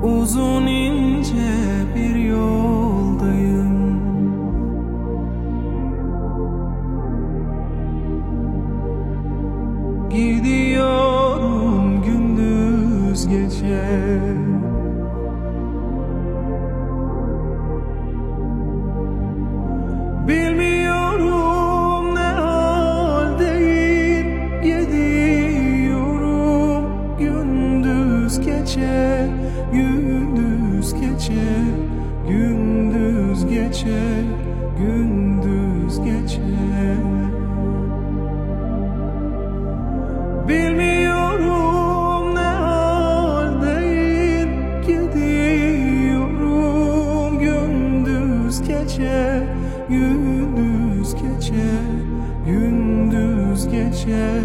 Uzun ince bir yoldayım. Gidiyorum gündüz gece. Bilmiyorum ne haldeyim. Gidiyorum gündüz gece. Gündüz gece, gündüz gece, gündüz gece. Bilmiyorum ne haldeyim. Gidiyorum gündüz gece, gündüz gece, gündüz gece.